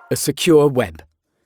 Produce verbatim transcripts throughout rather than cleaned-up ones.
A secure web.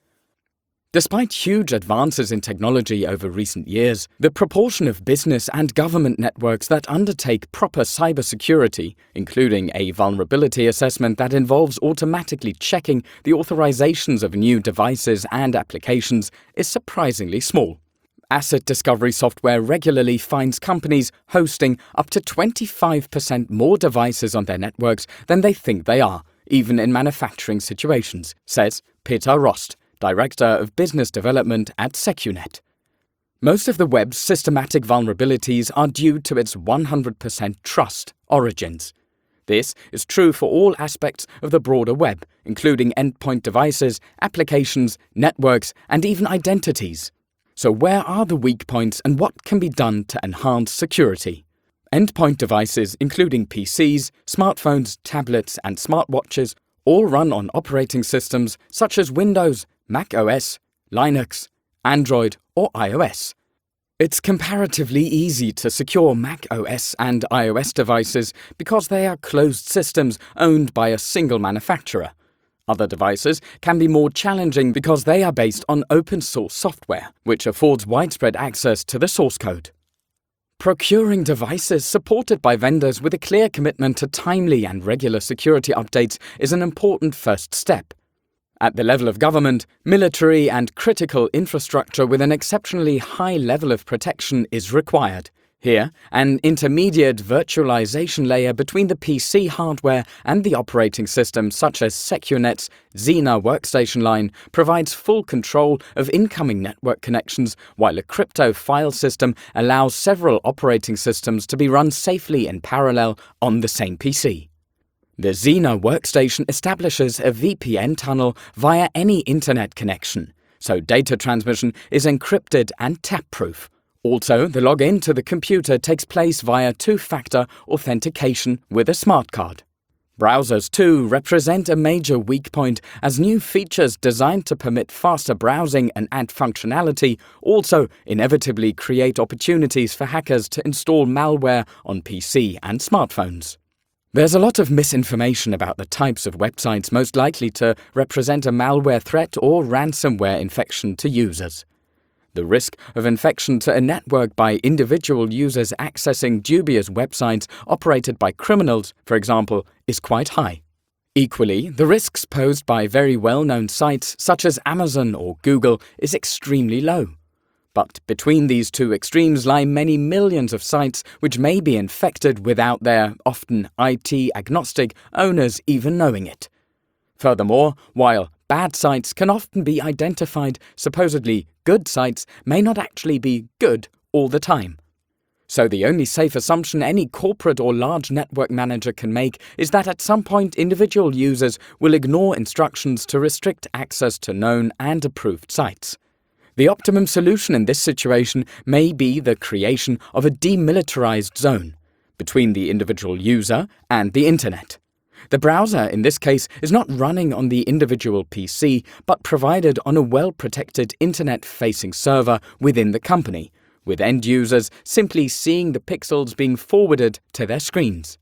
Despite huge advances in technology over recent years, the proportion of business and government networks that undertake proper cybersecurity, including a vulnerability assessment that involves automatically checking the authorizations of new devices and applications, is surprisingly small. Asset discovery software regularly finds companies hosting up to twenty-five percent more devices on their networks than they think they are, even in manufacturing situations, says Peter Rost, Director of Business Development at Secunet. Most of the web's systematic vulnerabilities are due to its one hundred percent trust origins. This is true for all aspects of the broader web, including endpoint devices, applications, networks, and even identities. So where are the weak points and what can be done to enhance security? Endpoint devices, including P Cs, smartphones, tablets, and smartwatches, all run on operating systems such as Windows, Mac O S, Linux, Android, or iOS. It's comparatively easy to secure Mac O S and iOS devices because they are closed systems owned by a single manufacturer. Other devices can be more challenging because they are based on open-source software, which affords widespread access to the source code. Procuring devices supported by vendors with a clear commitment to timely and regular security updates is an important first step. At the level of government, military, and critical infrastructure with an exceptionally high level of protection is required. Here, an intermediate virtualization layer between the P C hardware and the operating system, such as Secunet's Xena workstation line, provides full control of incoming network connections, while a crypto file system allows several operating systems to be run safely in parallel on the same P C. The Xena workstation establishes a V P N tunnel via any internet connection, so data transmission is encrypted and tap-proof. Also, the login to the computer takes place via two-factor authentication with a smart card. Browsers, too, represent a major weak point, as new features designed to permit faster browsing and add functionality also inevitably create opportunities for hackers to install malware on P C and smartphones. There's a lot of misinformation about the types of websites most likely to represent a malware threat or ransomware infection to users. The risk of infection to a network by individual users accessing dubious websites operated by criminals, for example, is quite high. Equally, the risks posed by very well-known sites such as Amazon or Google is extremely low. But between these two extremes lie many millions of sites which may be infected without their often I T-agnostic owners even knowing it. Furthermore, while bad sites can often be identified, supposedly good sites may not actually be good all the time. So the only safe assumption any corporate or large network manager can make is that at some point individual users will ignore instructions to restrict access to known and approved sites. The optimum solution in this situation may be the creation of a demilitarized zone between the individual user and the internet. The browser, in this case, is not running on the individual P C, but provided on a well-protected internet-facing server within the company, with end users simply seeing the pixels being forwarded to their screens.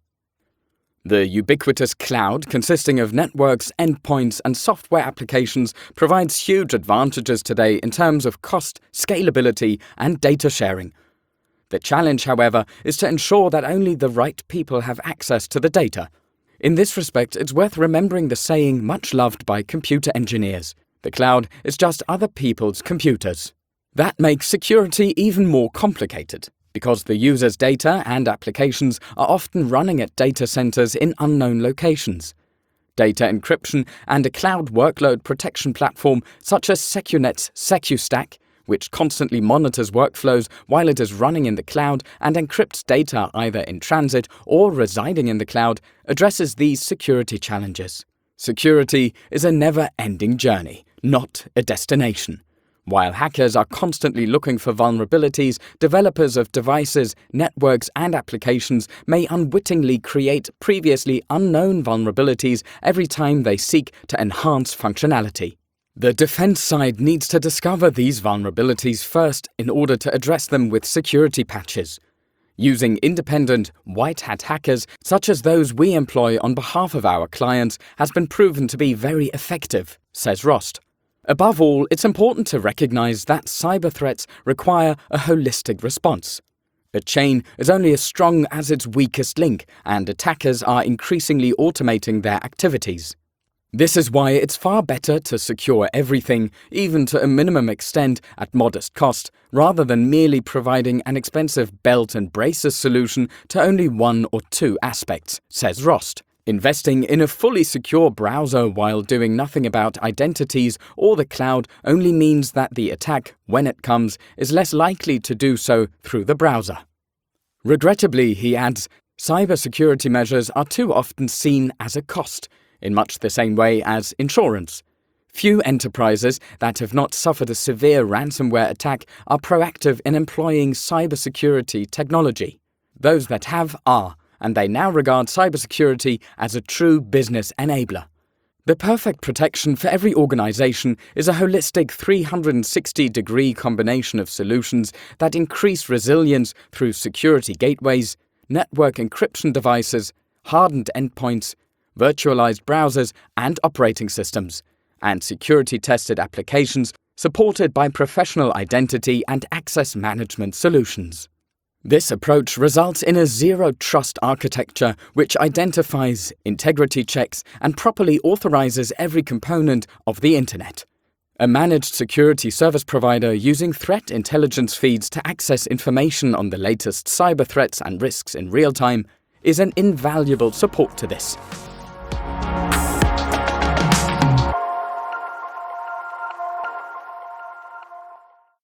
The ubiquitous cloud, consisting of networks, endpoints, and software applications, provides huge advantages today in terms of cost, scalability, and data sharing. The challenge, however, is to ensure that only the right people have access to the data. In this respect, it's worth remembering the saying much loved by computer engineers: the cloud is just other people's computers. That makes security even more complicated, because the user's data and applications are often running at data centers in unknown locations. Data encryption and a cloud workload protection platform such as Secunet's SecuStack, which constantly monitors workflows while it is running in the cloud and encrypts data either in transit or residing in the cloud, addresses these security challenges. Security is a never-ending journey, not a destination. While hackers are constantly looking for vulnerabilities, developers of devices, networks, and applications may unwittingly create previously unknown vulnerabilities every time they seek to enhance functionality. The defense side needs to discover these vulnerabilities first in order to address them with security patches. Using independent, white-hat hackers, such as those we employ on behalf of our clients, has been proven to be very effective, says Rost. Above all, it's important to recognize that cyber threats require a holistic response. A chain is only as strong as its weakest link, and attackers are increasingly automating their activities. This is why it's far better to secure everything, even to a minimum extent at modest cost, rather than merely providing an expensive belt and braces solution to only one or two aspects, says Rost. Investing in a fully secure browser while doing nothing about identities or the cloud only means that the attack, when it comes, is less likely to do so through the browser. Regrettably, he adds, cybersecurity measures are too often seen as a cost, in much the same way as insurance. Few enterprises that have not suffered a severe ransomware attack are proactive in employing cybersecurity technology. Those that have are, and they now regard cybersecurity as a true business enabler. The perfect protection for every organization is a holistic three hundred sixty degree combination of solutions that increase resilience through security gateways, network encryption devices, hardened endpoints, virtualized browsers and operating systems, and security-tested applications supported by professional identity and access management solutions. This approach results in a zero-trust architecture which identifies, integrity checks, and properly authorizes every component of the Internet. A managed security service provider using threat intelligence feeds to access information on the latest cyber threats and risks in real time is an invaluable support to this.